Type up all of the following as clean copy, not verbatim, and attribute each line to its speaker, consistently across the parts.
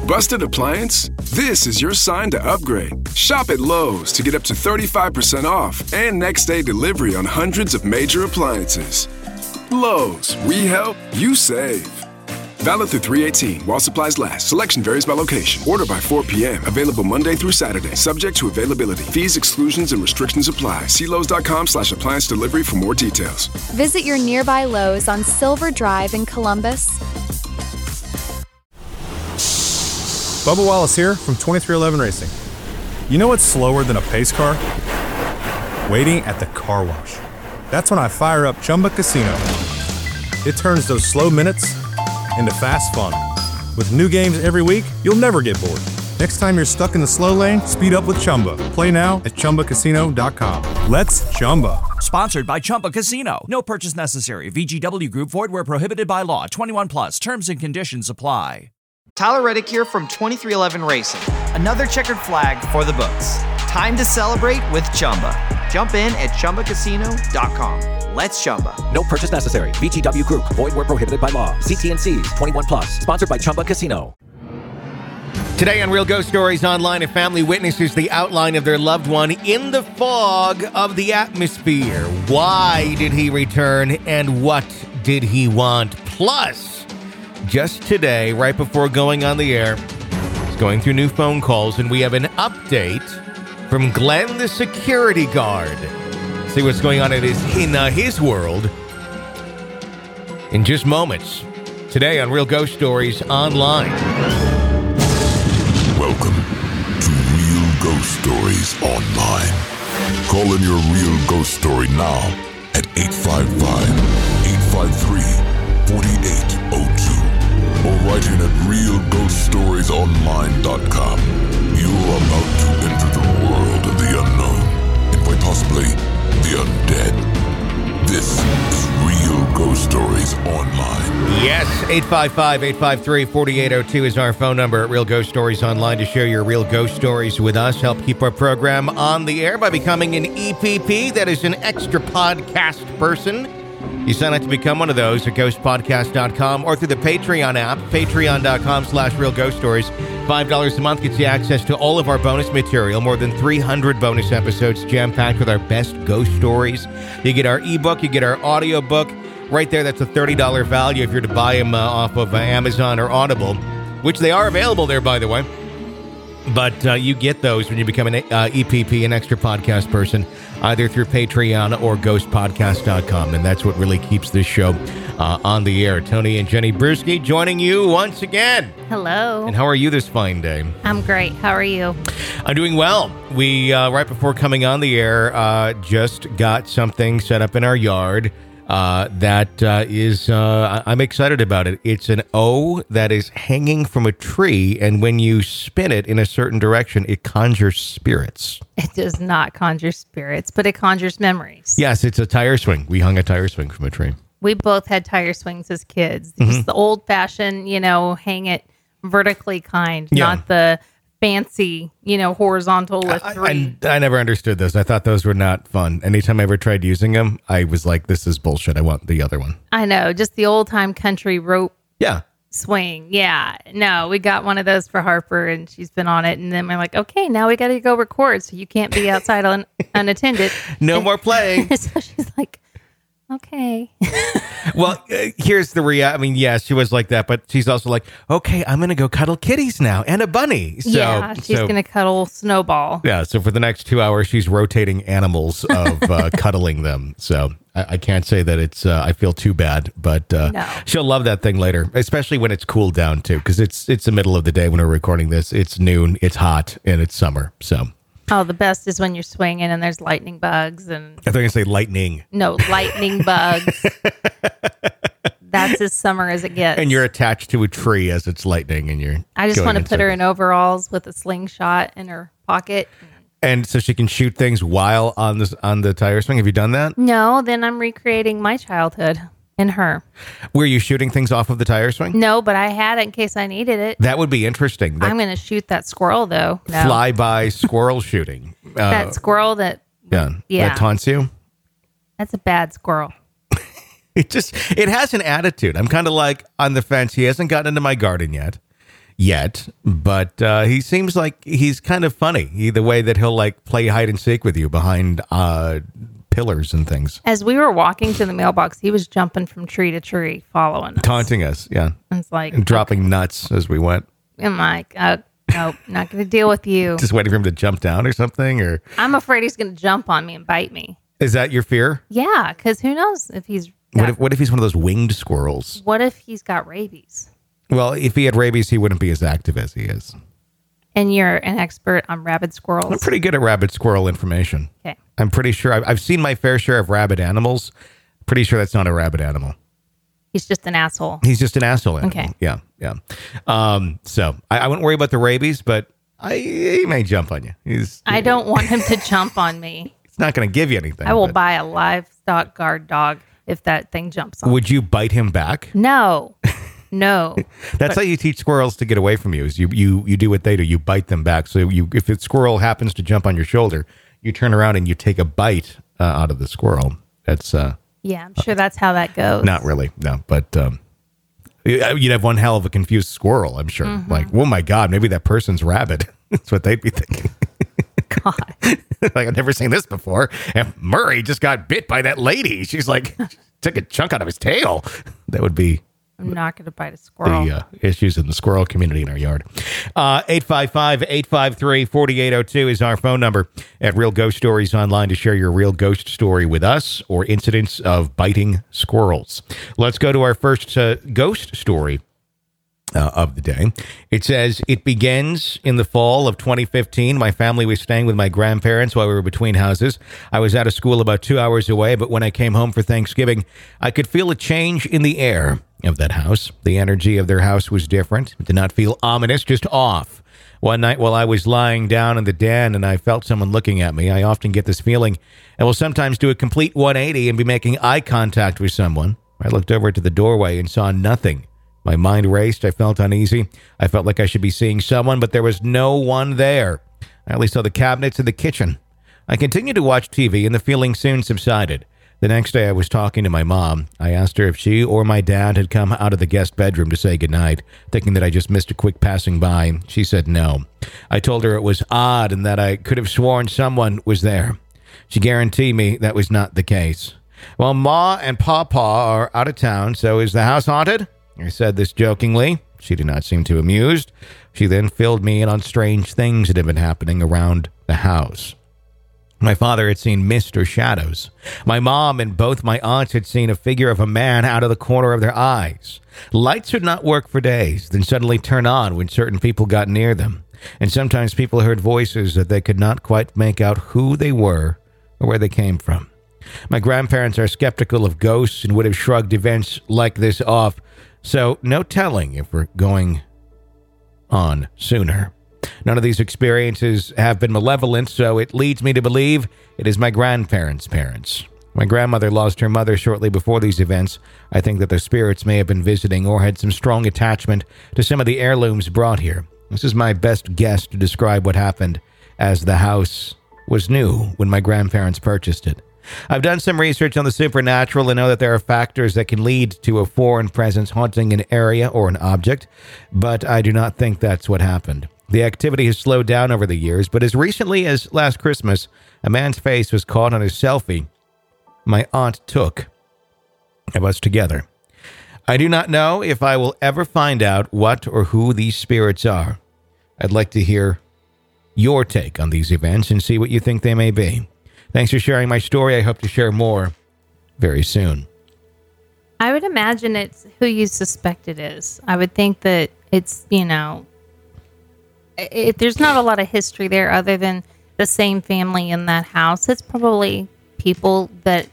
Speaker 1: Busted appliance? This is your sign to upgrade. Shop at Lowe's to get up to 35% off and next day delivery on hundreds of major appliances. Lowe's, we help, you save. Valid through 3/18 while supplies last. Selection varies by location. Order by 4 p.m. Available Monday through Saturday. Subject to availability. Fees, exclusions, and restrictions apply. See Lowe's.com/appliance delivery for more details.
Speaker 2: Visit your nearby Lowe's on Silver Drive in Columbus.
Speaker 3: Bubba Wallace here from 2311 Racing. You know what's slower than a pace car? Waiting at the car wash. That's when I fire up Chumba Casino. It turns those slow minutes into fast fun. With new games every week, you'll never get bored. Next time you're stuck in the slow lane, speed up with Chumba. Play now at ChumbaCasino.com. Let's Chumba.
Speaker 4: Sponsored by Chumba Casino. No purchase necessary. VGW Group. Void where prohibited by law. 21 plus. Terms and conditions apply.
Speaker 5: Tyler Reddick here from 2311 Racing. Another checkered flag for the books. Time to celebrate with Chumba. Jump in at ChumbaCasino.com. Let's Chumba.
Speaker 6: No purchase necessary. VGW Group. Void where prohibited by law. See T&Cs. 21 plus. Sponsored by Chumba Casino.
Speaker 7: Today on Real Ghost Stories Online, a family witnesses the outline of their loved one in the fog of the atmosphere. Why did he return and what did he want? Plus, just today, right before going on the air, he's going through new phone calls, and we have an update from Glenn, the security guard. See what's going on in his world in just moments. Today on Real Ghost Stories Online.
Speaker 8: Welcome to Real Ghost Stories Online. Call in your real ghost story now at 855-853-4802 or write in at realghoststoriesonline.com. You are about to enter the world of the unknown and quite possibly the undead. This is Real Ghost Stories Online.
Speaker 7: Yes, 855-853-4802 is our phone number at Real Ghost Stories Online to share your real ghost stories with us. Help keep our program on the air by becoming an EPP, that is an extra podcast person. You sign up to become one of those at ghostpodcast.com or through the Patreon app, patreon.com/Real Ghost Stories. $5 a month gets you access to all of our bonus material, more than 300 bonus episodes jam-packed with our best ghost stories. You get our ebook, you get our audiobook. Right there, that's a $30 value if you're to buy them off of Amazon or Audible, which they are available there, by the way. But you get those when you become an EPP, an extra podcast person, either through Patreon or ghostpodcast.com. And that's what really keeps this show on the air. Tony and Jenny Brewski joining you once again.
Speaker 9: Hello.
Speaker 7: And how are you this fine day?
Speaker 9: I'm great. How are you?
Speaker 7: I'm doing well. We, right before coming on the air, just got something set up in our yard. I'm excited about it. It's an O that is hanging from a tree, and when you spin it in a certain direction, it conjures spirits.
Speaker 9: It does not conjure spirits, but it conjures memories.
Speaker 7: Yes, it's a tire swing. We hung a tire swing from a tree.
Speaker 9: We both had tire swings as kids. Just the old-fashioned, hang it vertically kind, not the fancy, horizontal with three.
Speaker 7: I never understood those. I thought those were not fun. Anytime I ever tried using them, I was like, this is bullshit. I want the other one.
Speaker 9: I know. Just the old-time country rope swing. Yeah. No, we got one of those for Harper, and she's been on it. And then I'm like, okay, now we got to go record, so you can't be outside unattended.
Speaker 7: No more playing.
Speaker 9: So she's like, okay.
Speaker 7: Well, here's the reality. I mean, yeah, she was like that, but she's also like, okay, I'm going to go cuddle kitties now and a bunny. So,
Speaker 9: she's going to cuddle Snowball.
Speaker 7: Yeah, so for the next 2 hours, she's rotating animals of cuddling them. So I can't say that it's, I feel too bad, but she'll love that thing later, especially when it's cooled down too, because it's the middle of the day when we're recording this. It's noon, it's hot, and it's summer, so...
Speaker 9: Oh, the best is when you're swinging and there's lightning bugs and...
Speaker 7: I thought you were going to say lightning.
Speaker 9: No, lightning bugs. That's as summer as it gets.
Speaker 7: And you're attached to a tree as it's lightning and you're...
Speaker 9: I just want to put her in overalls with a slingshot in her pocket.
Speaker 7: And so she can shoot things while on the tire swing. Have you done that?
Speaker 9: No, then I'm recreating my childhood in her.
Speaker 7: Were you shooting things off of the tire swing?
Speaker 9: No, but I had it in case I needed it.
Speaker 7: That would be interesting.
Speaker 9: I'm going to shoot that squirrel, though. No.
Speaker 7: Fly-by squirrel shooting.
Speaker 9: That squirrel that
Speaker 7: taunts you?
Speaker 9: That's a bad squirrel.
Speaker 7: It has an attitude. I'm kind of like on the fence. He hasn't gotten into my garden yet. yet, but he seems like he's kind of funny. The way that he'll like play hide and seek with you behind pillars and things.
Speaker 9: As we were walking to the mailbox, he was jumping from tree to tree, following us.
Speaker 7: Taunting us, yeah.
Speaker 9: It's like...
Speaker 7: And dropping nuts as we went.
Speaker 9: I'm like, nope, not going to deal with you.
Speaker 7: Just waiting for him to jump down or something? Or
Speaker 9: I'm afraid he's going to jump on me and bite me.
Speaker 7: Is that your fear?
Speaker 9: Yeah, because who knows if he's...
Speaker 7: What if he's one of those winged squirrels?
Speaker 9: What if he's got rabies?
Speaker 7: Well, if he had rabies, he wouldn't be as active as he is.
Speaker 9: And you're an expert on rabid squirrels?
Speaker 7: I'm pretty good at rabid squirrel information.
Speaker 9: Okay.
Speaker 7: I'm pretty sure I've seen my fair share of rabid animals. Pretty sure that's not a rabid animal.
Speaker 9: He's just an asshole.
Speaker 7: He's just an asshole animal.
Speaker 9: Okay.
Speaker 7: Yeah. So I wouldn't worry about the rabies, but he may jump on you.
Speaker 9: I don't want him to jump on me.
Speaker 7: It's not going to give you anything.
Speaker 9: I will buy a livestock guard dog if that thing jumps on.
Speaker 7: Would you bite him back?
Speaker 9: No.
Speaker 7: That's how you teach squirrels to get away from you. Is you do what they do. You bite them back. So if a squirrel happens to jump on your shoulder, you turn around and you take a bite out of the squirrel. That's
Speaker 9: yeah, I'm sure that's how that goes.
Speaker 7: Not really, no. But you'd have one hell of a confused squirrel. I'm sure.
Speaker 9: Mm-hmm.
Speaker 7: Like, oh my God, maybe that person's rabid. That's what they'd be thinking.
Speaker 9: God.
Speaker 7: Like, I've never seen this before. And Murray just got bit by that lady. She's like, took a chunk out of his tail. That would be...
Speaker 9: I'm not going to bite a squirrel.
Speaker 7: The issues in the squirrel community in our yard. 855-853-4802 is our phone number at Real Ghost Stories Online to share your real ghost story with us or incidents of biting squirrels. Let's go to our first ghost story of the day. It says, it begins in the fall of 2015. My family was staying with my grandparents while we were between houses. I was out of school about 2 hours away, but when I came home for Thanksgiving, I could feel a change in the air of that house. The energy of their house was different. It did not feel ominous, just off. One night while I was lying down in the den and I felt someone looking at me, I often get this feeling and will sometimes do a complete 180 and be making eye contact with someone. I looked over to the doorway and saw nothing. My mind raced. I felt uneasy. I felt like I should be seeing someone, but there was no one there. I only saw the cabinets in the kitchen. I continued to watch TV, and the feeling soon subsided. The next day, I was talking to my mom. I asked her if she or my dad had come out of the guest bedroom to say goodnight, thinking that I just missed a quick passing by. She said no. I told her it was odd and that I could have sworn someone was there. She guaranteed me that was not the case. Well, Ma and Papa are out of town, so is the house haunted? I said this jokingly. She did not seem too amused. She then filled me in on strange things that had been happening around the house. My father had seen mist or shadows. My mom and both my aunts had seen a figure of a man out of the corner of their eyes. Lights would not work for days, then suddenly turn on when certain people got near them. And sometimes people heard voices that they could not quite make out who they were or where they came from. My grandparents are skeptical of ghosts and would have shrugged events like this off. So no telling if we're going on sooner. None of these experiences have been malevolent, so it leads me to believe it is my grandparents' parents. My grandmother lost her mother shortly before these events. I think that the spirits may have been visiting or had some strong attachment to some of the heirlooms brought here. This is my best guess to describe what happened, as the house was new when my grandparents purchased it. I've done some research on the supernatural and know that there are factors that can lead to a foreign presence haunting an area or an object, but I do not think that's what happened. The activity has slowed down over the years, but as recently as last Christmas, a man's face was caught on a selfie my aunt took of us together. I do not know if I will ever find out what or who these spirits are. I'd like to hear your take on these events and see what you think they may be. Thanks for sharing my story. I hope to share more very soon.
Speaker 9: I would imagine it's who you suspect it is. I would think that it's, there's not a lot of history there other than the same family in that house. It's probably people that,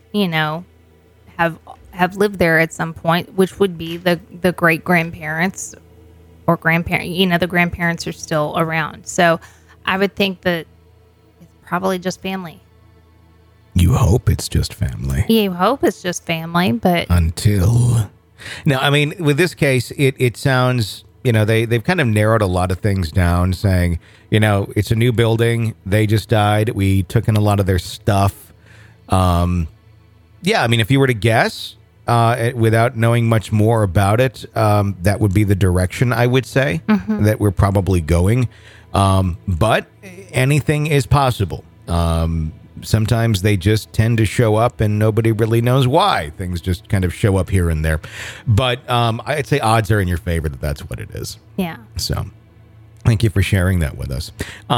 Speaker 9: have lived there at some point, which would be the great-grandparents or grandparents. The grandparents are still around. So I would think that it's probably just family.
Speaker 7: You hope it's just family.
Speaker 9: You hope it's just family, but...
Speaker 7: Until... Now, I mean, with this case, it sounds... they've kind of narrowed a lot of things down, saying, it's a new building. They just died. We took in a lot of their stuff. If you were to guess, without knowing much more about it, that would be the direction I would say that we're probably going. But anything is possible. Sometimes they just tend to show up and nobody really knows why. Things just kind of show up here and there. But I'd say odds are in your favor that that's what it is.
Speaker 9: Yeah.
Speaker 7: So thank you for sharing that with us.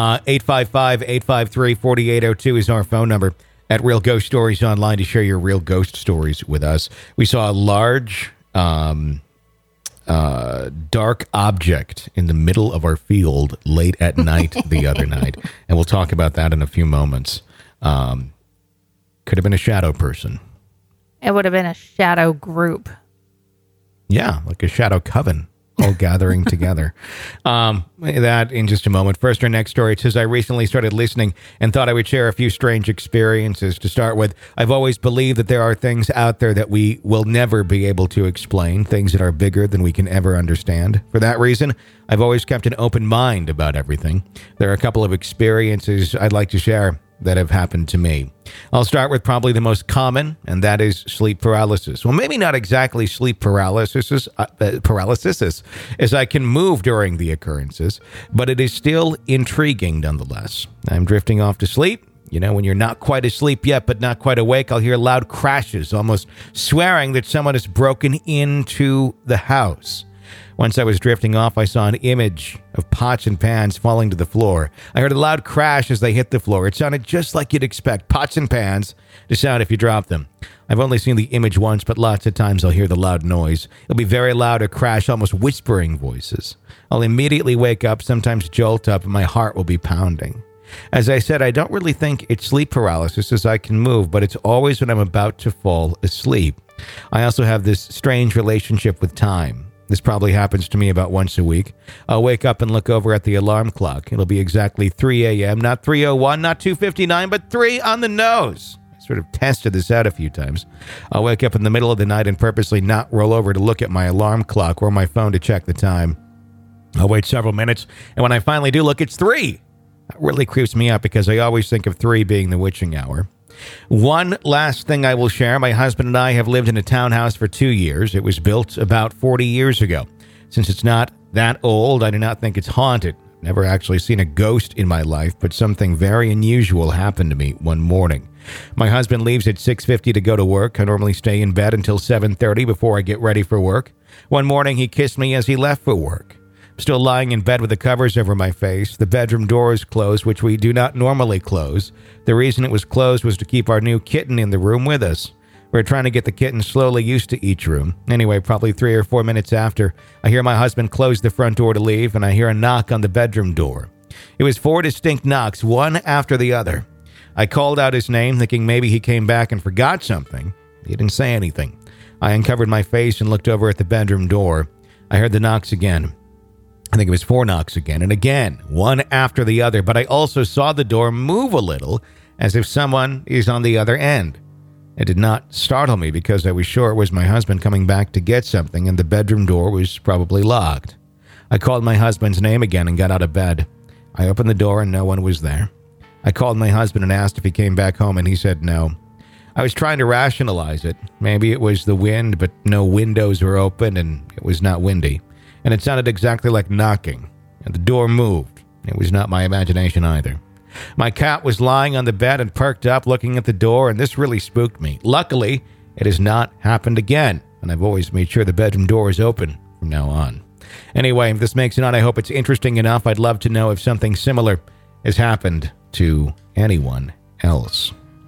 Speaker 7: 855-853-4802 is our phone number at Real Ghost Stories Online to share your real ghost stories with us. We saw a large dark object in the middle of our field late at night the other night. And we'll talk about that in a few moments. Could have been a shadow person.
Speaker 9: It would have been a shadow group.
Speaker 7: Yeah, like a shadow coven, all gathering together. That in just a moment. First, our next story. It says, I recently started listening and thought I would share a few strange experiences. To start with, I've always believed that there are things out there that we will never be able to explain, things that are bigger than we can ever understand. For that reason, I've always kept an open mind about everything. There are a couple of experiences I'd like to share that have happened to me. I'll start with probably the most common, and that is sleep paralysis. Well, maybe not exactly sleep paralysis, as I can move during the occurrences, but it is still intriguing nonetheless. I'm drifting off to sleep. You know, when you're not quite asleep yet, but not quite awake, I'll hear loud crashes, almost swearing that someone has broken into the house. Once I was drifting off, I saw an image of pots and pans falling to the floor. I heard a loud crash as they hit the floor. It sounded just like you'd expect pots and pans to sound if you drop them. I've only seen the image once, but lots of times I'll hear the loud noise. It'll be very loud or crash, almost whispering voices. I'll immediately wake up, sometimes jolt up, and my heart will be pounding. As I said, I don't really think it's sleep paralysis as I can move, but it's always when I'm about to fall asleep. I also have this strange relationship with time. This probably happens to me about once a week. I'll wake up and look over at the alarm clock. It'll be exactly 3 a.m., not 3:01, not 2:59, but 3 on the nose. I sort of tested this out a few times. I'll wake up in the middle of the night and purposely not roll over to look at my alarm clock or my phone to check the time. I'll wait several minutes, and when I finally do look, it's 3. That really creeps me out because I always think of 3 being the witching hour. One last thing I will share. My husband and I have lived in a townhouse for 2 years. It was built about 40 years ago. Since it's not that old, I do not think it's haunted. Never actually seen a ghost in my life, but something very unusual happened to me one morning. My husband leaves at 6:50 to go to work. I normally stay in bed until 7:30 before I get ready for work. One morning, he kissed me as he left for work. I'm still lying in bed with the covers over my face. The bedroom door is closed, which we do not normally close. The reason it was closed was to keep our new kitten in the room with us. We were trying to get the kitten slowly used to each room. Anyway, probably 3 or 4 minutes after, I hear my husband close the front door to leave, and I hear a knock on the bedroom door. It was 4 distinct knocks, one after the other. I called out his name, thinking maybe he came back and forgot something. He didn't say anything. I uncovered my face and looked over at the bedroom door. I heard the knocks again. I think it was 4 knocks again, and again, one after the other, but I also saw the door move a little, as if someone is on the other end. It did not startle me because I was sure it was my husband coming back to get something, and the bedroom door was probably locked. I called my husband's name again and got out of bed. I opened the door and no one was there. I called my husband and asked if he came back home, and he said no. I was trying to rationalize it. Maybe it was the wind, but no windows were open, and it was not windy. And it sounded exactly like knocking, and the door moved. It was not my imagination either. My cat was lying on the bed and perked up looking at the door, and this really spooked me. Luckily, it has not happened again, and I've always made sure the bedroom door is open from now on. Anyway, if this makes it on, I hope it's interesting enough. I'd love to know if something similar has happened to anyone else.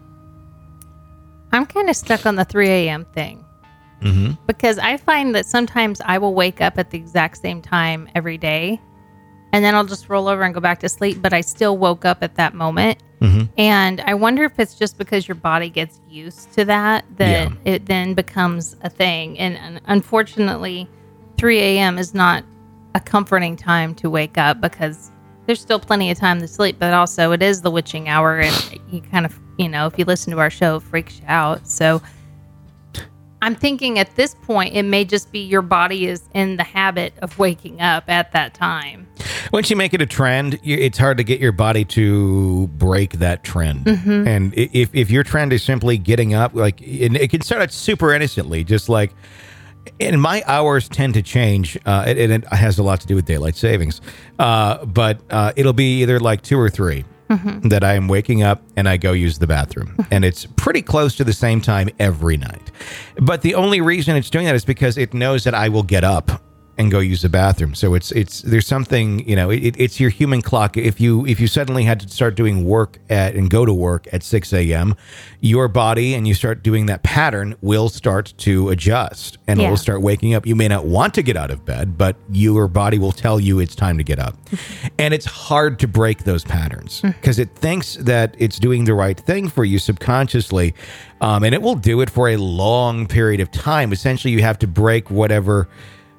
Speaker 9: I'm kind of stuck on the 3 a.m. thing.
Speaker 7: Mm-hmm.
Speaker 9: Because I find that sometimes I will wake up at the exact same time every day, and then I'll just roll over and go back to sleep, but I still woke up at that moment.
Speaker 7: Mm-hmm.
Speaker 9: And I wonder if it's just because your body gets used to that it then becomes a thing. And unfortunately, 3 a.m. is not a comforting time to wake up because there's still plenty of time to sleep, but also it is the witching hour, and you kind of, if you listen to our show, it freaks you out. So I'm thinking at this point, it may just be your body is in the habit of waking up at that time.
Speaker 7: Once you make it a trend, it's hard to get your body to break that trend. And if your trend is simply getting up, like it can start out super innocently, just like, and my hours tend to change, and it has a lot to do with daylight savings, but it'll be either like 2 or 3 that I am waking up and I go use the bathroom. And it's pretty close to the same time every night. But the only reason it's doing that is because it knows that I will get up and go use the bathroom. So it's there's something, it's your human clock. If you suddenly had to start doing work and go to work at 6 a.m., your body, and you start doing that pattern, will start to adjust and it will start waking up. You may not want to get out of bed, but your body will tell you it's time to get up. And it's hard to break those patterns because it thinks that it's doing the right thing for you subconsciously. And it will do it for a long period of time. Essentially, you have to break whatever,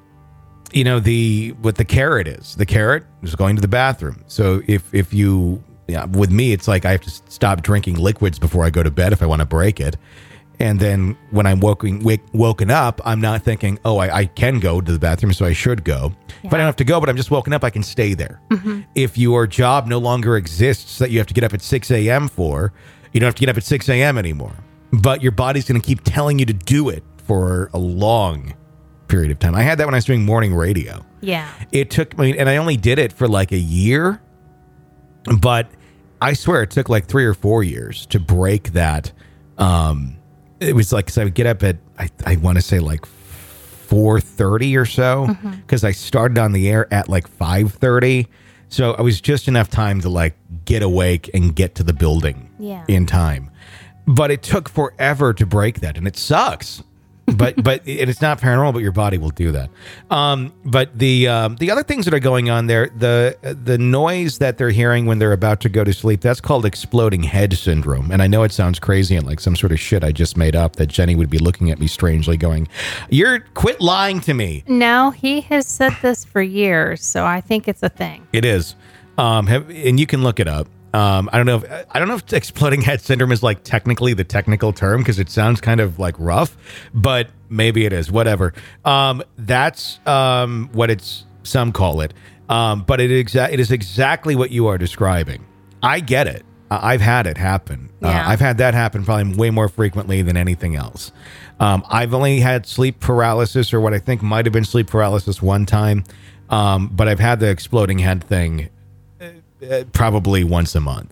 Speaker 7: what the carrot is. The carrot is going to the bathroom. So if you, with me, it's like I have to stop drinking liquids before I go to bed if I want to break it. And then when I'm woken up, I'm not thinking, I can go to the bathroom, so I should go. If I don't have to go, but I'm just woken up, I can stay there. If your job no longer exists that you have to get up at 6 a.m. for, you don't have to get up at 6 a.m. anymore. But your body's going to keep telling you to do it for a long period of time. I had that when I was doing morning radio.
Speaker 9: Yeah.
Speaker 7: It took me, and I only did it for like a year, but I swear it took like 3 or 4 years to break that. It was like, because I would get up at, I want to say like 4:30 or so, because I started on the air at like 5:30. So I was just enough time to like get awake and get to the building in time. But it took forever to break that, and it sucks. But it's not paranormal, but your body will do that. But the other things that are going on there, the noise that they're hearing when they're about to go to sleep, that's called exploding head syndrome. And I know it sounds crazy and like some sort of shit I just made up that Jenny would be looking at me strangely going, "You're quit lying to me."
Speaker 9: No, he has said this for years, so I think it's a thing.
Speaker 7: It is. And you can look it up. I don't know if exploding head syndrome is like technically the technical term because it sounds kind of like rough, but maybe it is. Whatever. That's what some call it. But it is exactly what you are describing. I get it. I've had it happen. I've had that happen probably way more frequently than anything else. I've only had sleep paralysis, or what I think might have been sleep paralysis, one time. But I've had the exploding head thing probably once a month,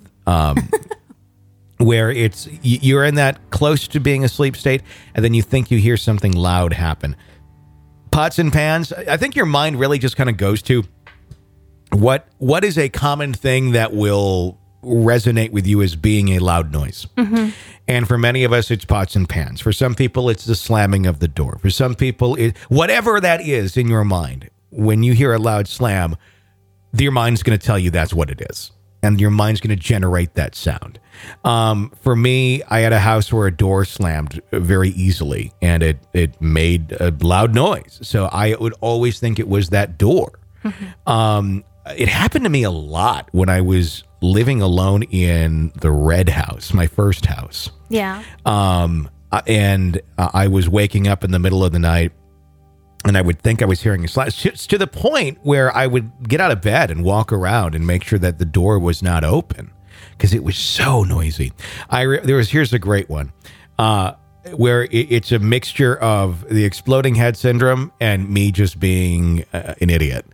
Speaker 7: where you're in that close to being asleep state, and then you think you hear something loud happen. Pots and pans. I think your mind really just kind of goes to what is a common thing that will resonate with you as being a loud noise. And for many of us, it's pots and pans. For some people, it's the slamming of the door. For some people, whatever that is in your mind, when you hear a loud slam, your mind's going to tell you that's what it is. And your mind's going to generate that sound. For me, I had a house where a door slammed very easily, and it made a loud noise. So I would always think it was that door. It happened to me a lot when I was living alone in the red house, my first house.
Speaker 9: Yeah.
Speaker 7: And I was waking up in the middle of the night, and I would think I was hearing a slap, to the point where I would get out of bed and walk around and make sure that the door was not open because it was so noisy. Here's a great one, where it's a mixture of the exploding head syndrome and me just being an idiot.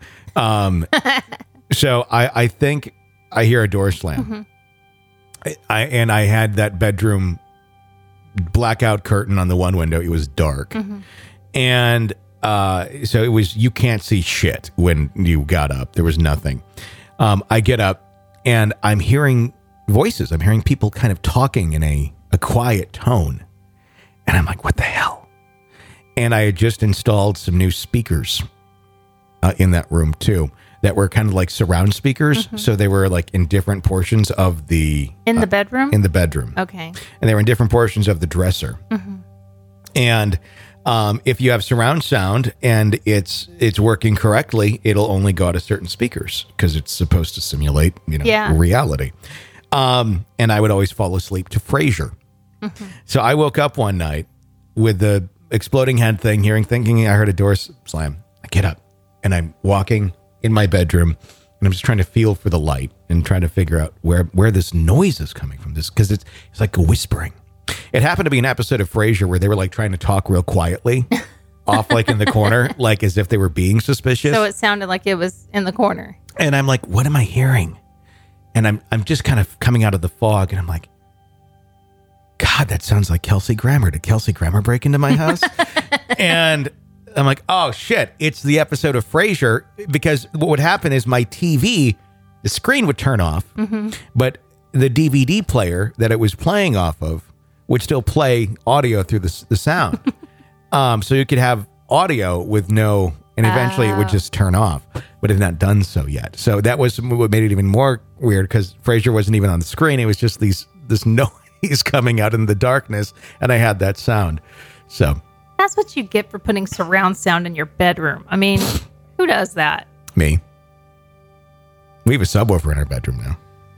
Speaker 7: So I think I hear a door slam. I had that bedroom blackout curtain on the one window. It was dark. And so it was, you can't see shit when you got up. There was nothing. I get up and I'm hearing voices. I'm hearing people kind of talking in a quiet tone. And I'm like, what the hell? And I had just installed some new speakers in that room too, that were kind of like surround speakers. So they were like in different portions of the...
Speaker 9: In the bedroom?
Speaker 7: In the bedroom.
Speaker 9: Okay.
Speaker 7: And they were in different portions of the dresser. And if you have surround sound and it's working correctly, it'll only go out of certain speakers because it's supposed to simulate, reality. And I would always fall asleep to Frasier. So I woke up one night with exploding head thing, thinking I heard a door slam. I get up and I'm walking in my bedroom and I'm just trying to feel for the light and trying to figure out where this noise is coming from. This because it's like a whispering. It happened to be an episode of Frasier where they were like trying to talk real quietly off like in the corner, like as if they were being suspicious.
Speaker 9: So it sounded like it was in the corner.
Speaker 7: And I'm like, what am I hearing? And I'm just kind of coming out of the fog and I'm like, God, that sounds like Kelsey Grammer. Did Kelsey Grammer break into my house? And I'm like, oh shit, it's the episode of Frasier, because what would happen is my TV, the screen would turn off, but the DVD player that it was playing off of would still play audio through the sound. So you could have audio with no, and eventually it would just turn off, but it had not done so yet. So that was what made it even more weird, because Frasier wasn't even on the screen. It was just this noise coming out in the darkness, and I had that sound. So
Speaker 9: that's what you get for putting surround sound in your bedroom. I mean, who does that?
Speaker 7: Me. We have a subwoofer in our bedroom now.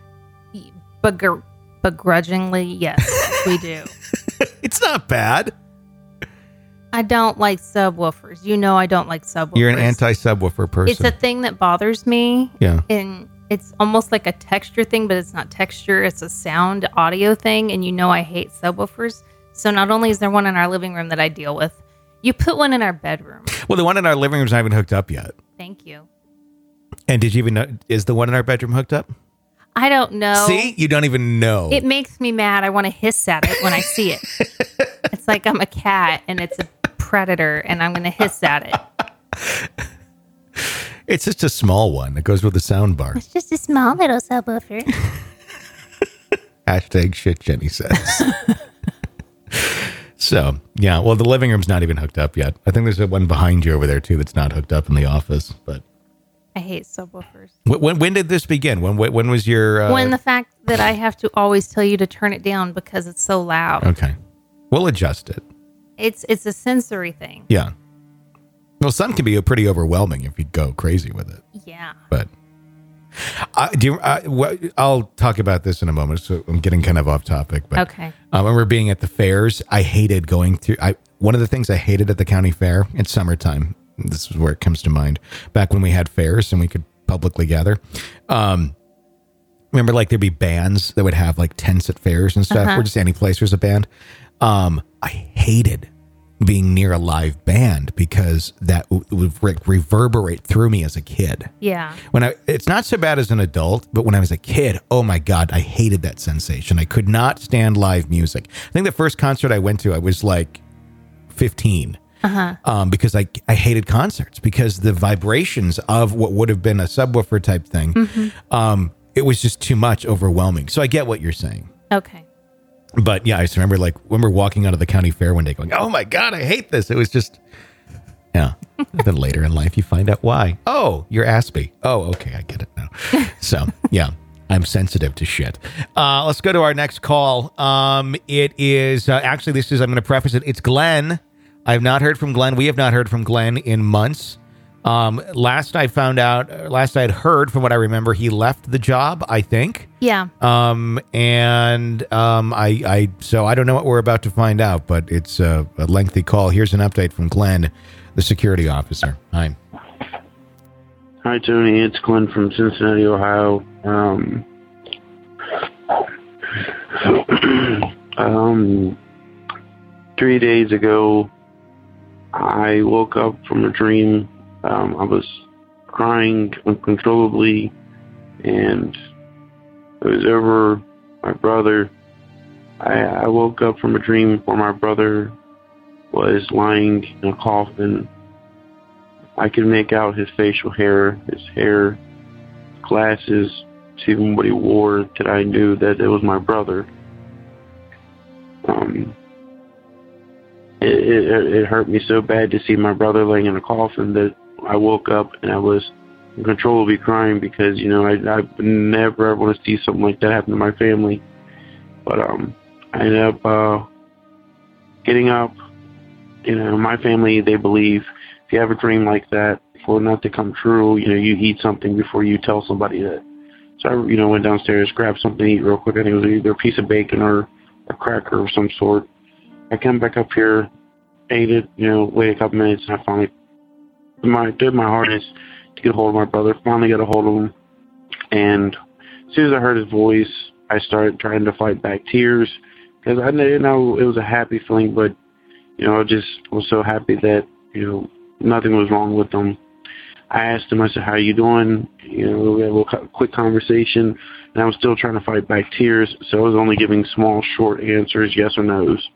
Speaker 9: Begrudgingly, yes, we do.
Speaker 7: It's not bad.
Speaker 9: I don't like subwoofers. You know I don't like subwoofers.
Speaker 7: You're an anti-subwoofer person.
Speaker 9: It's a thing that bothers me.
Speaker 7: Yeah.
Speaker 9: And it's almost like a texture thing, but it's not texture. It's a sound audio thing. And you know I hate subwoofers. So not only is there one in our living room that I deal with, you put one in our bedroom.
Speaker 7: Well, the one in our living room is not even hooked up yet.
Speaker 9: Thank you.
Speaker 7: And did you even know, is the one in our bedroom hooked up?
Speaker 9: I don't know.
Speaker 7: See? You don't even know.
Speaker 9: It makes me mad. I want to hiss at it when I see it. It's like I'm a cat and it's a predator and I'm going to hiss at it.
Speaker 7: It's just a small one that goes with the sound bar.
Speaker 9: It's just a small little subwoofer.
Speaker 7: Hashtag shit Jenny says. So, yeah. Well, the living room's not even hooked up yet. I think there's one behind you over there, too, that's not hooked up in the office. But
Speaker 9: I hate subwoofers.
Speaker 7: When did this begin? When was your...
Speaker 9: When the fact that I have to always tell you to turn it down because it's so loud.
Speaker 7: Okay. We'll adjust it.
Speaker 9: It's a sensory thing.
Speaker 7: Yeah. Well, some can be pretty overwhelming if you go crazy with it.
Speaker 9: Yeah.
Speaker 7: But I'll talk about this in a moment. So I'm getting kind of off topic. But
Speaker 9: okay.
Speaker 7: I remember being at the fairs. I hated going through. One of the things I hated at the county fair in summertime. This is where it comes to mind. Back when we had fairs and we could publicly gather. Remember, like there'd be bands that would have like tents at fairs and stuff. Or just any place there's a band. I hated being near a live band because that would reverberate through me as a kid.
Speaker 9: Yeah.
Speaker 7: It's not so bad as an adult, but when I was a kid, oh my God, I hated that sensation. I could not stand live music. I think the first concert I went to, I was like 15. Because I hated concerts because the vibrations of what would have been a subwoofer type thing, it was just too much, overwhelming. So I get what you're saying.
Speaker 9: Okay.
Speaker 7: But yeah, I just remember when we're walking out of the county fair one day going, oh my God, I hate this. It was just, yeah. Then later in life, you find out why. Oh, you're Aspie. Oh, okay. I get it now. So yeah, I'm sensitive to shit. Let's go to our next call. It is actually, I'm going to preface it. It's Glenn. I have not heard from Glenn. We have not heard from Glenn in months. Last I had heard from what I remember, he left the job, I think.
Speaker 9: Yeah.
Speaker 7: So I don't know what we're about to find out, but it's a lengthy call. Here's an update from Glenn, the security officer. Hi.
Speaker 10: Hi, Tony. It's Glenn from Cincinnati, Ohio. 3 days ago, I woke up from a dream. I was crying uncontrollably, and it was over my brother. I woke up from a dream where my brother was lying in a coffin. I could make out his facial hair, his hair, glasses, even what he wore, that I knew that it was my brother. It hurt me so bad to see my brother laying in a coffin that I woke up and I was uncontrollably crying because, I never ever want to see something like that happen to my family. But I ended up getting up. My family, they believe if you have a dream like that, for it not to come true, you eat something before you tell somebody that. So I, went downstairs, grabbed something to eat real quick. I think it was either a piece of bacon or a cracker of some sort. I come back up here ate it, waited a couple minutes, and I finally did my hardest to get a hold of my brother. Finally got a hold of him, and as soon as I heard his voice, I started trying to fight back tears, because I didn't know it was a happy feeling, but I just was so happy that nothing was wrong with him. I asked him, I said, "How are you doing?" We had a little quick conversation, and I was still trying to fight back tears, so I was only giving small, short answers, yes or no's.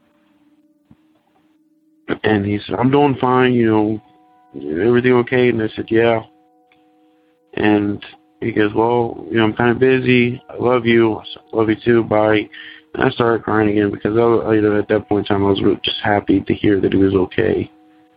Speaker 10: And he said, "I'm doing fine, everything okay?" And I said, "Yeah." And he goes, "Well, I'm kind of busy. I love you." I said, "Love you too. Bye." And I started crying again, because at that point in time, I was really just happy to hear that he was okay.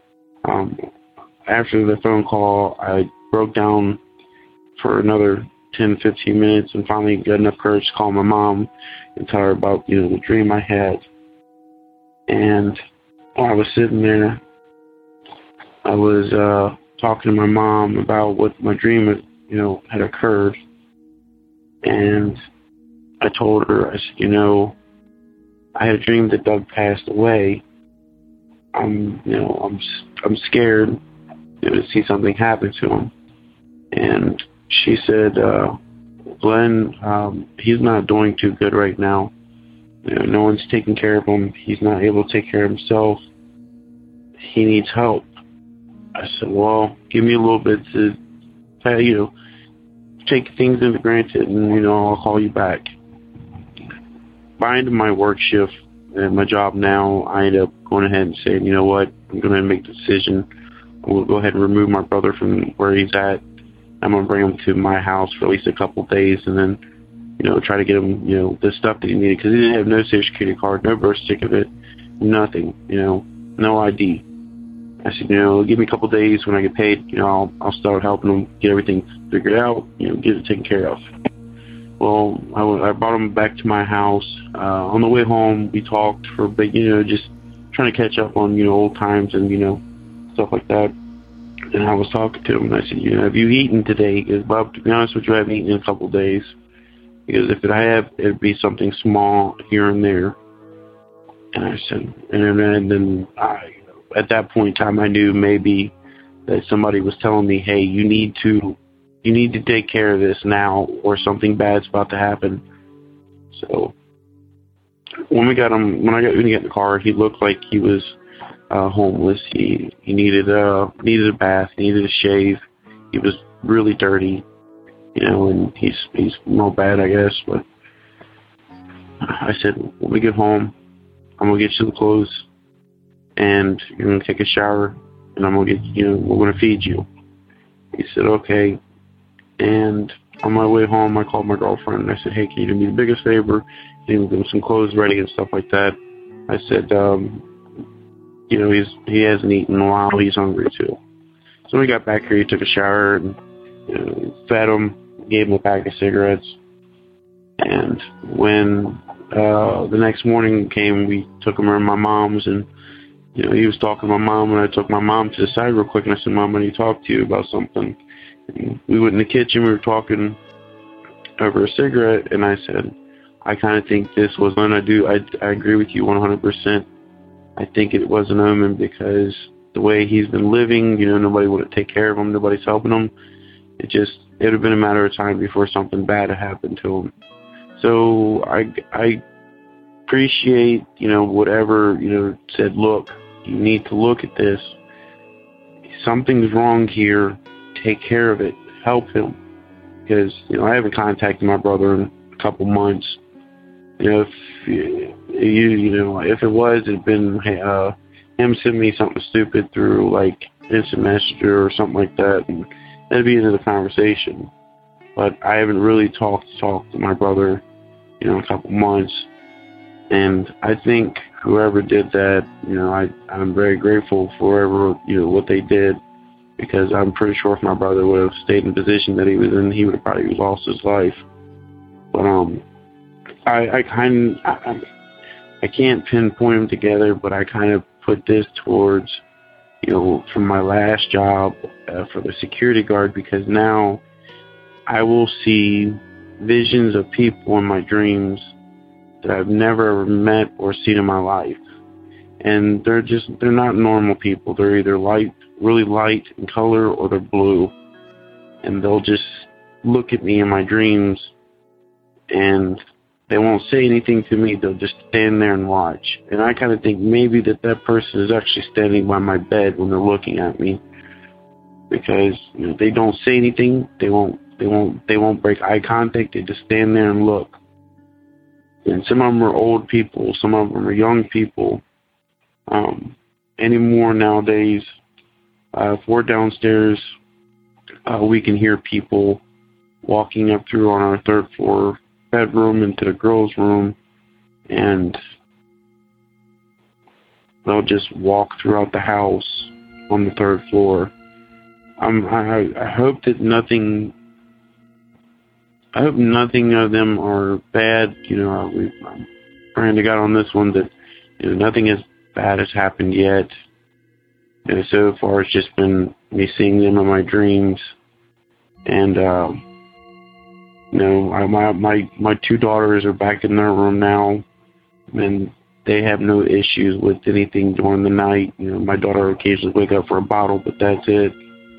Speaker 10: After the phone call, I broke down for another 10, 15 minutes, and finally got enough courage to call my mom and tell her about, the dream I had. And while I was sitting there, I was talking to my mom about what my dream had occurred. And I told her, I said, I had a dream that Doug passed away. I'm scared to see something happen to him. And she said, "Glenn, he's not doing too good right now. No one's taking care of him. He's not able to take care of himself. He needs help." I said, "Well, give me a little bit to, take things into granted, and, I'll call you back." By end of my work shift at my job now, I ended up going ahead and saying, "You know what, I'm going to make the decision. We'll go ahead and remove my brother from where he's at. I'm going to bring him to my house for at least a couple of days, and then, try to get him, the stuff that he needed." Because he didn't have no Social Security card, no birth certificate, nothing, no ID. I said, "Give me a couple of days. When I get paid, I'll start helping him get everything figured out, get it taken care of." Well, I brought him back to my house. On the way home, we talked for a bit, just trying to catch up on, old times and, stuff like that. And I was talking to him, and I said, "Have you eaten today?" He goes, "Bob, to be honest with you, I haven't eaten in a couple of days." Because if I have, it'd be something small here and there. And I said, and then at that point in time, I knew maybe that somebody was telling me, "Hey, you need to take care of this now, or something bad's about to happen." So when I got in the car, he looked like he was homeless. He needed a bath, he needed a shave. He was really dirty, and he's no bad, I guess. But I said, "When we get home, I'm gonna get you the clothes, and you're gonna take a shower, and I'm gonna we're gonna feed you." He said, "Okay." And on my way home, I called my girlfriend, and I said, "Hey, can you do me the biggest favor? Can you give him some clothes ready and stuff like that?" I said, he hasn't eaten in a while. He's hungry too. So when we got back here, he took a shower and fed him, gave him a pack of cigarettes. And when the next morning came, we took him around my mom's, and he was talking to my mom, and I took my mom to the side real quick, and I said, "Mom, I need to talk to you about something." And we went in the kitchen. We were talking over a cigarette, and I said, "I kind of think this was one. I agree with you 100%. I think it was an omen, because the way he's been living, nobody would take care of him. Nobody's helping him. It would have been a matter of time before something bad had happened to him." So I appreciate, whatever, said, "Look, you need to look at this. Something's wrong here. Take care of it. Help him." Because, I haven't contacted my brother in a couple months. If it was, it'd been him sending me something stupid through like instant messenger or something like that, and that'd be into the conversation. But I haven't really talked to my brother, in a couple months, and I think whoever did that, I'm very grateful for whoever, what they did, because I'm pretty sure if my brother would have stayed in the position that he was in, he would have probably lost his life. But I can't pinpoint them together, but I kind of put this towards, from my last job for the security guard, because now I will see visions of people in my dreams that I've never ever met or seen in my life. and they're not normal people. They're either really light in color, or they're blue, and they'll just look at me in my dreams, and they won't say anything to me. They'll just stand there and watch. And I kind of think maybe that person is actually standing by my bed when they're looking at me, because they don't say anything. They won't break eye contact. They just stand there and look. And some of them are old people. Some of them are young people. Anymore nowadays, if we're downstairs, we can hear people walking up through on our third floor bedroom into the girls' room, and they'll just walk throughout the house on the third floor. I hope that nothing of them are bad. I'm praying to God on this one that nothing as bad has happened yet. So far it's just been me seeing them in my dreams, and my two daughters are back in their room now, and they have no issues with anything during the night. My daughter occasionally wake up for a bottle, but that's it.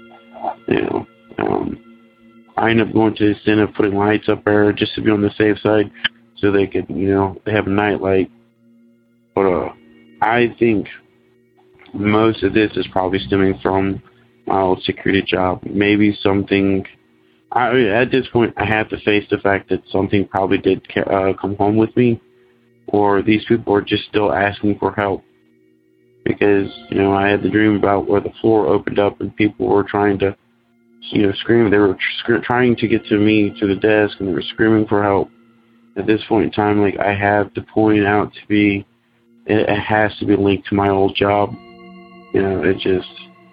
Speaker 10: I end up going to the sin of putting lights up there just to be on the safe side, so they could, they have a nightlight. But I think most of this is probably stemming from my old security job. Maybe something. At this point, I have to face the fact that something probably did come home with me, or these people are just still asking for help. Because, I had the dream about where the floor opened up and people were trying to, scream. They were trying to get to me, to the desk, and they were screaming for help. At this point in time, I have to point out it has to be linked to my old job. It just,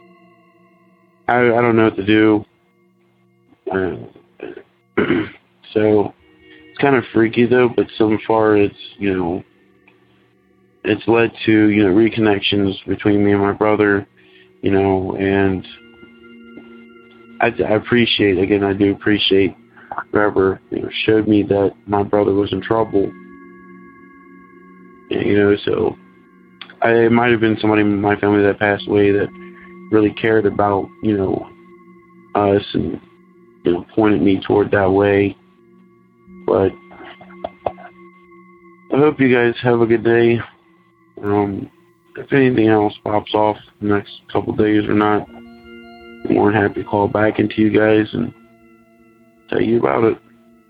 Speaker 10: I don't know what to do. So it's kind of freaky though, but so far it's it's led to reconnections between me and my brother, and I do appreciate whoever showed me that my brother was in trouble. So it might have been somebody in my family that passed away that really cared about us and pointed me toward that way. But I hope you guys have a good day. If anything else pops off the next couple days or not, I'm more than happy to call back into you guys and tell you about it.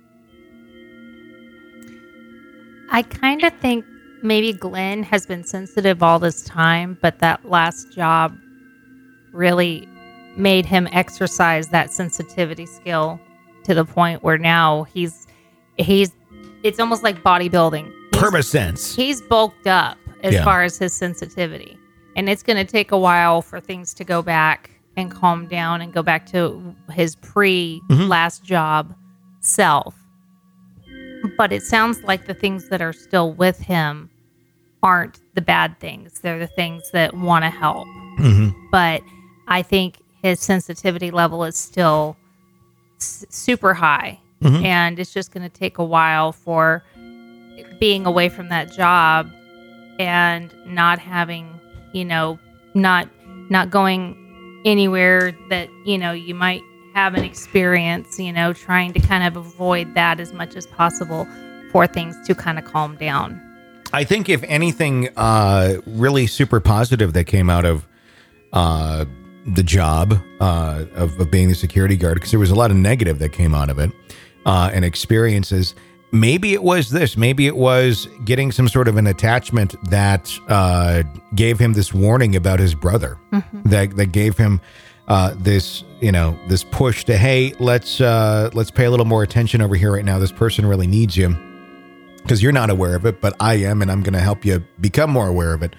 Speaker 9: I kind of think maybe Glenn has been sensitive all this time, but that last job really made him exercise that sensitivity skill to the point where now he's it's almost like bodybuilding.
Speaker 7: Permasense.
Speaker 9: He's bulked up as far as his sensitivity. And it's going to take a while for things to go back and calm down and go back to his pre-last job self. But it sounds like the things that are still with him aren't the bad things. They're the things that want to help. Mm-hmm. But I think his sensitivity level is still super high. Mm-hmm. And it's just going to take a while for being away from that job and not having, not going anywhere that, you might have an experience, trying to kind of avoid that as much as possible for things to kind of calm down.
Speaker 7: I think if anything really super positive that came out of the job of being the security guard, because there was a lot of negative that came out of it and experiences. Maybe it was this. Maybe it was getting some sort of an attachment that gave him this warning about his brother. Mm-hmm. That gave him this push to, hey, let's pay a little more attention over here right now. This person really needs you, because you're not aware of it, but I am, and I'm going to help you become more aware of it.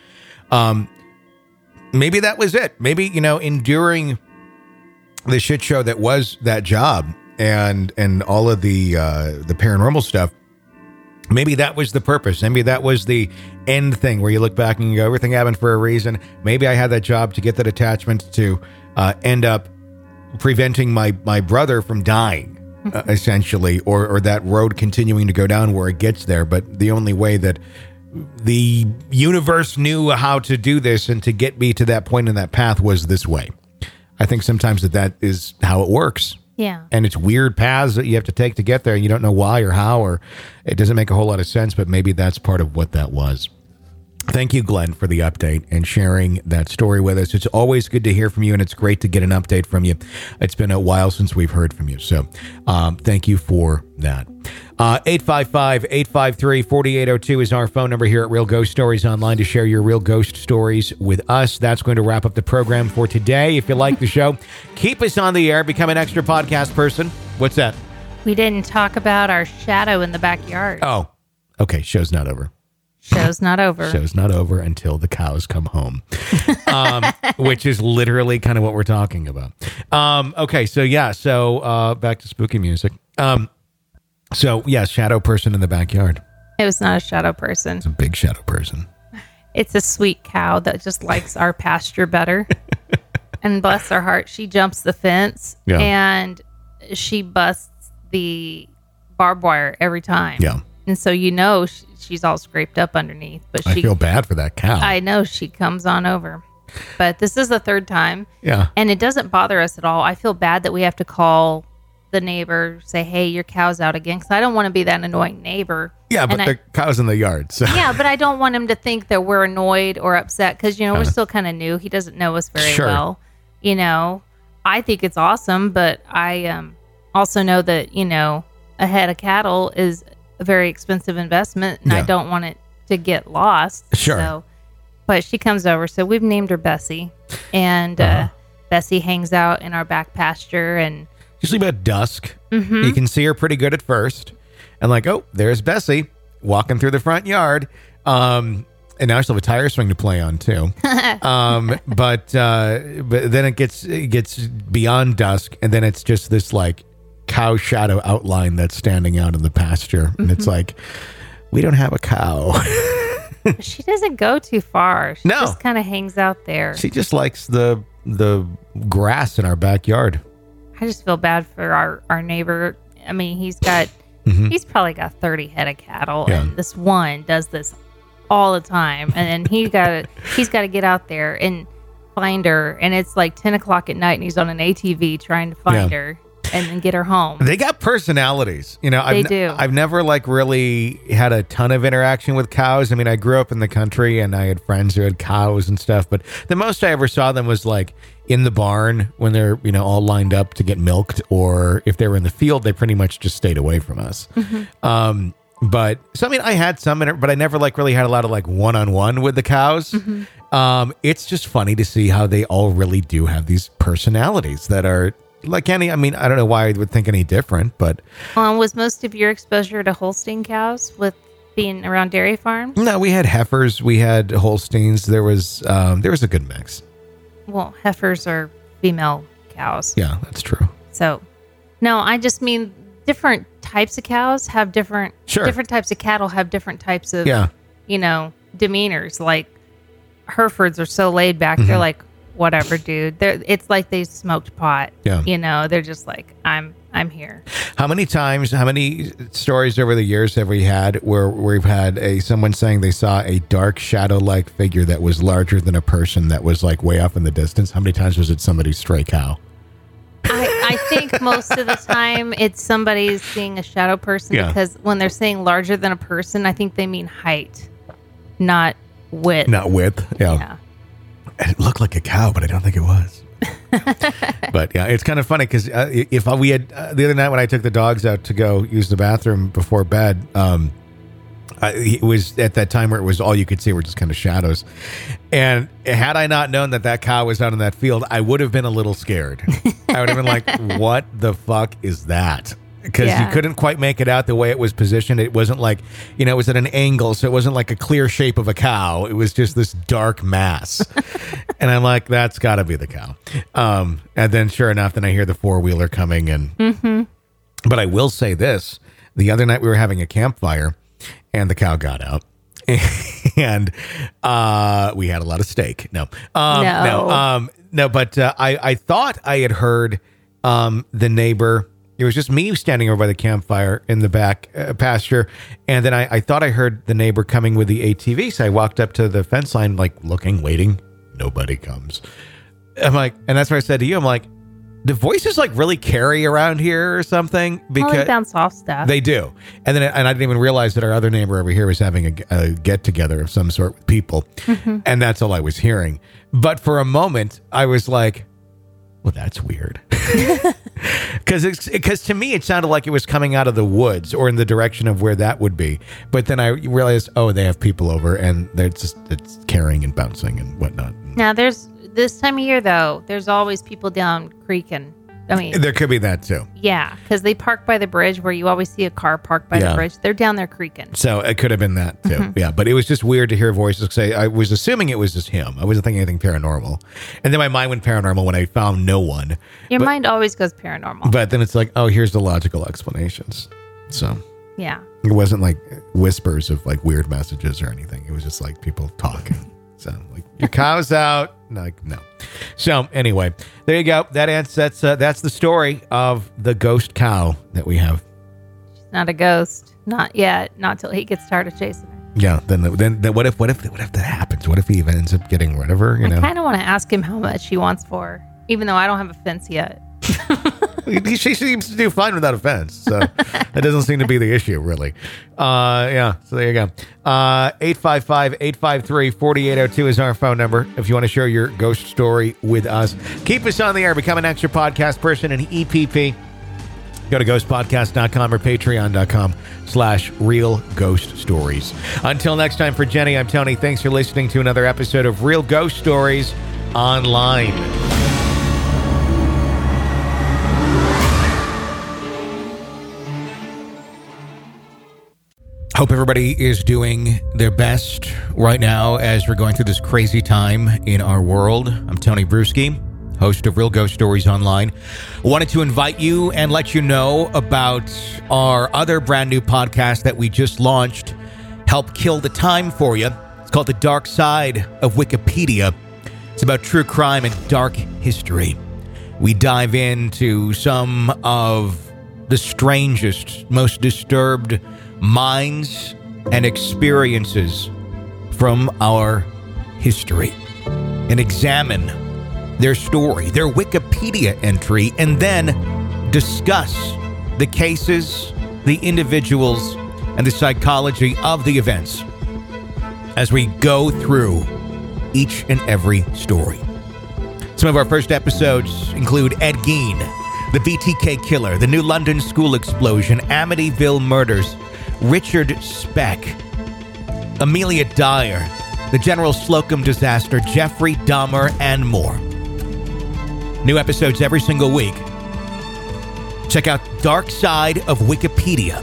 Speaker 7: Maybe that was it. Maybe, enduring the shit show that was that job and all of the paranormal stuff, maybe that was the purpose. Maybe that was the end thing where you look back and you go, everything happened for a reason. Maybe I had that job to get that attachment to end up preventing my brother from dying, essentially, or that road continuing to go down where it gets there. But the only way that the universe knew how to do this, and to get me to that point in that path was this way. I think sometimes that is how it works.
Speaker 9: Yeah.
Speaker 7: And it's weird paths that you have to take to get there. You don't know why or how, or it doesn't make a whole lot of sense, but maybe that's part of what that was. Thank you, Glenn, for the update and sharing that story with us. It's always good to hear from you, and it's great to get an update from you. It's been a while since we've heard from you, so thank you for that. 855-853-4802 is our phone number here at Real Ghost Stories Online to share your real ghost stories with us. That's going to wrap up the program for today. If you like the show, keep us on the air. Become an extra podcast person. What's that?
Speaker 9: We didn't talk about our shadow in the backyard.
Speaker 7: Oh, okay. Show's not over.
Speaker 9: Show's not over.
Speaker 7: Show's not over until the cows come home, which is literally kind of what we're talking about. Okay, so yeah, back to spooky music. So yeah, shadow person in the backyard.
Speaker 9: It was not a shadow person.
Speaker 7: It's a big shadow person.
Speaker 9: It's a sweet cow that just likes our pasture better. And bless her heart, she jumps the fence and she busts the barbed wire every time.
Speaker 7: Yeah.
Speaker 9: And so she's all scraped up underneath. But
Speaker 7: I feel bad for that cow.
Speaker 9: I know, she comes on over. But this is the third time.
Speaker 7: Yeah.
Speaker 9: And it doesn't bother us at all. I feel bad that we have to call the neighbor, say, hey, your cow's out again, because I don't want to be that annoying neighbor.
Speaker 7: Yeah, but the cow's in the yard. So.
Speaker 9: Yeah, but I don't want him to think that we're annoyed or upset because, we're still kind of new. He doesn't know us very well. I think it's awesome, but I also know that, a head of cattle is a very expensive investment, and I don't want it to get lost.
Speaker 7: Sure.
Speaker 9: So, but she comes over. So we've named her Bessie, and Bessie hangs out in our back pasture, and
Speaker 7: usually about dusk. Mm-hmm. You can see her pretty good at first. And like, oh, there's Bessie walking through the front yard. And now she'll have a tire swing to play on too. But then it gets beyond dusk, and then it's just this like cow shadow outline that's standing out in the pasture. Mm-hmm. And it's like, we don't have a cow.
Speaker 9: She doesn't go too far. She
Speaker 7: No.
Speaker 9: just kind of hangs out there.
Speaker 7: She just likes the grass in our backyard.
Speaker 9: I just feel bad for our neighbor. I mean, he's probably got 30 head of cattle, and this one does this all the time. And then he's got to get out there and find her. And it's like 10 o'clock at night, and he's on an ATV trying to find her and then get her home.
Speaker 7: They got personalities.
Speaker 9: They do.
Speaker 7: I've never like really had a ton of interaction with cows. I mean, I grew up in the country and I had friends who had cows and stuff, but the most I ever saw them was like in the barn when they're, all lined up to get milked, or if they were in the field, they pretty much just stayed away from us. Mm-hmm. But so, I mean, I had some, but I never like really had a lot of like one-on-one with the cows. Mm-hmm. It's just funny to see how they all really do have these personalities that are like any, I mean, I don't know why I would think any different, but.
Speaker 9: Was most of your exposure to Holstein cows with being around dairy farms?
Speaker 7: No, we had heifers, we had Holsteins. There was a good mix.
Speaker 9: Well, heifers are female cows.
Speaker 7: Yeah, that's true.
Speaker 9: So, no, I just mean different types of cows have different types of cattle have different types of, demeanors. Like Herefords are so laid back. Mm-hmm. They're like, whatever, dude. It's like they smoked pot. Yeah. They're just like, I'm here.
Speaker 7: How many stories over the years have we had where we've had someone saying they saw a dark shadow-like figure that was larger than a person that was like way off in the distance? How many times was it somebody's stray cow?
Speaker 9: I think most of the time it's somebody's seeing a shadow person because when they're saying larger than a person, I think they mean height, not width.
Speaker 7: Not width, yeah. It looked like a cow, but I don't think it was. But yeah, it's kind of funny because if we had the other night when I took the dogs out to go use the bathroom before bed, it was at that time where it was all you could see were just kind of shadows. And had I not known that cow was out in that field, I would have been a little scared. I would have been like, what the fuck is that? Because you couldn't quite make it out the way it was positioned. It wasn't like, it was at an angle, so it wasn't like a clear shape of a cow. It was just this dark mass. And I'm like, that's got to be the cow. And then sure enough, then I hear the four-wheeler coming. But I will say this. The other night we were having a campfire, and the cow got out. And we had a lot of steak. No, but I thought I had heard the neighbor It was just me standing over by the campfire in the back pasture. And then I thought I heard the neighbor coming with the ATV. So I walked up to the fence line, like looking, waiting. Nobody comes. I'm like, and that's what I said to you. I'm like, the voices like really carry around here or something, because
Speaker 9: they bounce off stuff.
Speaker 7: They do. And then I didn't even realize that our other neighbor over here was having a get together of some sort with people. Mm-hmm. And that's all I was hearing. But for a moment I was like, well, that's weird. Because to me, it sounded like it was coming out of the woods or in the direction of where that would be. But then I realized, oh, they have people over and it's carrying and bouncing and whatnot.
Speaker 9: Now this time of year, though, there's always people down creeking. I mean,
Speaker 7: there could be that too.
Speaker 9: Yeah, because they park by the bridge where you always see a car parked by the bridge. They're down there creaking.
Speaker 7: So it could have been that too. Mm-hmm. Yeah, but it was just weird to hear voices say. I was assuming it was just him. I wasn't thinking anything paranormal. And then my mind went paranormal when I found no one.
Speaker 9: Your mind always goes paranormal.
Speaker 7: But then it's like, oh, here's the logical explanations. So
Speaker 9: yeah,
Speaker 7: it wasn't like whispers of like weird messages or anything. It was just like people talking. So like, your cow's out. Like, no. So anyway, there you go. That's the story of the ghost cow that we have.
Speaker 9: She's not a ghost. Not yet. Not till he gets tired of chasing her.
Speaker 7: Yeah. Then what if that happens? What if he even ends up getting rid of her?
Speaker 9: I kind of want to ask him how much he wants for her, even though I don't have a fence yet.
Speaker 7: She seems to do fine without a fence, so that doesn't seem to be the issue, really. Yeah, so there you go. 855-853-4802 is our phone number if you want to share your ghost story with us. Keep us on the air. Become an extra podcast person in EPP. Go to ghostpodcast.com or patreon.com/Real Ghost Stories. Until next time, for Jenny, I'm Tony. Thanks for listening to another episode of Real Ghost Stories Online. Hope everybody is doing their best right now as we're going through this crazy time in our world. I'm Tony Bruschi, host of Real Ghost Stories Online. I wanted to invite you and let you know about our other brand new podcast that we just launched, Help Kill the Time for You. It's called The Dark Side of Wikipedia. It's about true crime and dark history. We dive into some of the strangest, most disturbed minds and experiences from our history and examine their story, their Wikipedia entry, and then discuss the cases, the individuals, and the psychology of the events as we go through each and every story. Some of our first episodes include Ed Gein, the BTK killer, the New London school explosion, Amityville murders, Richard Speck, Amelia Dyer, the General Slocum disaster, Jeffrey Dahmer, and more. New episodes every single week. Check out Dark Side of Wikipedia.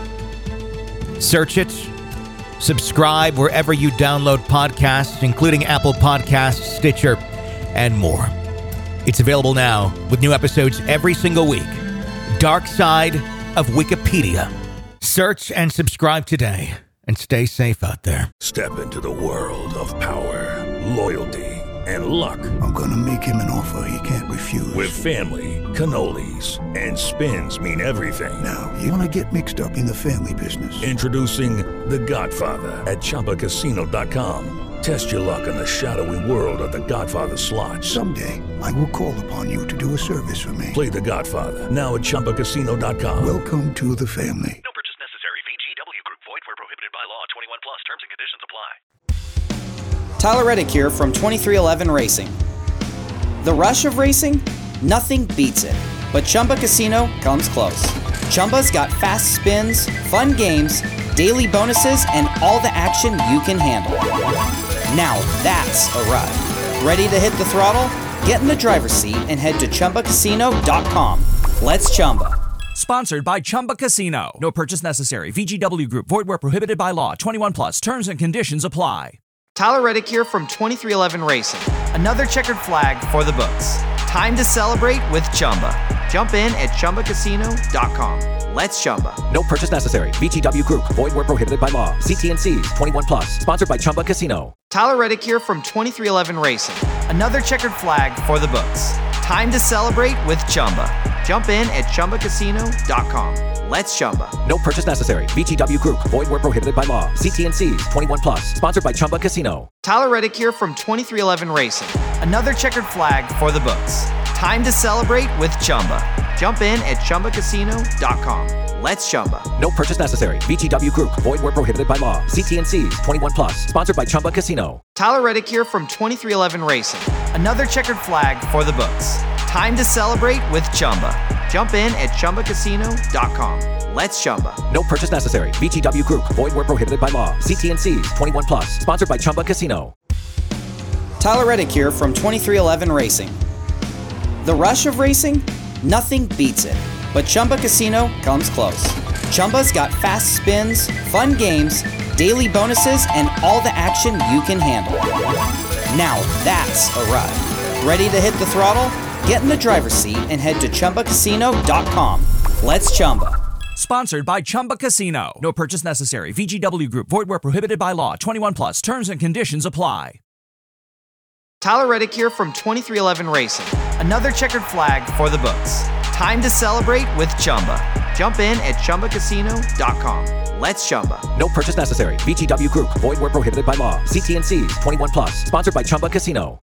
Speaker 7: Search it. Subscribe wherever you download podcasts, including Apple Podcasts, Stitcher, and more. It's available now with new episodes every single week. Dark Side of Wikipedia. Search and subscribe today and stay safe out there.
Speaker 8: Step into the world of power, loyalty, and luck.
Speaker 11: I'm gonna make him an offer he can't refuse.
Speaker 8: With family, cannolis, and spins mean everything.
Speaker 11: Now, you wanna get mixed up in the family business.
Speaker 8: Introducing The Godfather at ChumbaCasino.com. Test your luck in the shadowy world of The Godfather slot.
Speaker 11: Someday, I will call upon you to do a service for me.
Speaker 8: Play The Godfather now at ChumbaCasino.com.
Speaker 11: Welcome to the family.
Speaker 12: No purchase necessary. VGW Group. Void where prohibited by law. 21 plus. Terms and conditions apply.
Speaker 5: Tyler Reddick here from 2311 Racing. The rush of racing? Nothing beats it. But Chumba Casino comes close. Chumba's got fast spins, fun games, daily bonuses, and all the action you can handle. Now that's a ride. Ready to hit the throttle? Get in the driver's seat and head to ChumbaCasino.com. Let's Chumba.
Speaker 4: Sponsored by Chumba Casino. No purchase necessary. VGW Group. Void where prohibited by law. 21 plus. Terms and conditions apply.
Speaker 5: Tyler Reddick here from 2311 Racing. Another checkered flag for the books. Time to celebrate with Chumba. Jump in at ChumbaCasino.com. Let's Chumba.
Speaker 6: No purchase necessary. VGW Group. Void where prohibited by law. See T&Cs. 21 plus. Sponsored by Chumba Casino.
Speaker 5: Tyler Reddick here from 2311 Racing. Another checkered flag for the books. Time to celebrate with Chumba. Jump in at ChumbaCasino.com. Let's Chumba.
Speaker 6: No purchase necessary. VGW Group. Void where prohibited by law. See T&Cs. 21 plus. Sponsored by Chumba Casino.
Speaker 5: Tyler Reddick here from 2311 Racing. Another checkered flag for the books. Time to celebrate with Chumba. Jump in at ChumbaCasino.com. Let's Chumba.
Speaker 6: No purchase necessary. VGW Group. Void where prohibited by law. See T&Cs. 21 plus. Sponsored by Chumba Casino.
Speaker 5: Tyler Reddick here from 2311 Racing. Another checkered flag for the books. Time to celebrate with Chumba. Jump in at ChumbaCasino.com. Let's Chumba.
Speaker 6: No purchase necessary. VGW Group. Void where prohibited by law. See T&Cs. 21 plus. Sponsored by Chumba Casino.
Speaker 5: Tyler Reddick here from 2311 Racing. The rush of racing? Nothing beats it. But Chumba Casino comes close. Chumba's got fast spins, fun games, daily bonuses, and all the action you can handle. Now that's a ride. Ready to hit the throttle? Get in the driver's seat and head to ChumbaCasino.com. Let's Chumba.
Speaker 4: Sponsored by Chumba Casino. No purchase necessary. VGW Group. Void where prohibited by law. 21 plus. Terms and conditions apply.
Speaker 5: Tyler Reddick here from 2311 Racing. Another checkered flag for the books. Time to celebrate with Chumba. Jump in at ChumbaCasino.com. Let's Chumba.
Speaker 6: No purchase necessary. VGW Group. Void where prohibited by law. See T&Cs. 21 plus. Sponsored by Chumba Casino.